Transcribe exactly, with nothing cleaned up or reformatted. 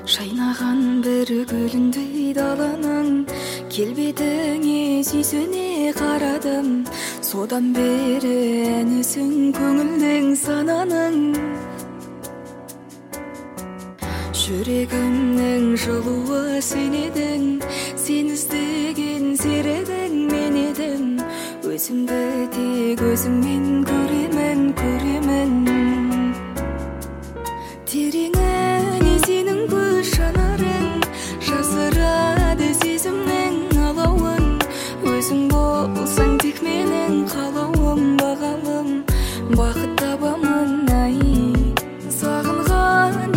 Шайнаган бір гүлүндөй даланың келбетиңе сүйсүне карадым. Содан бери әнісің көңілдің сананың. Жүрегімнің жылуы сен едің, сен іздеген серігің мен едім. Өзімді тек өзіңмен